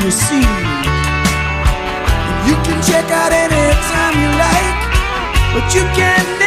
receive. You can check out anytime you like, but you can't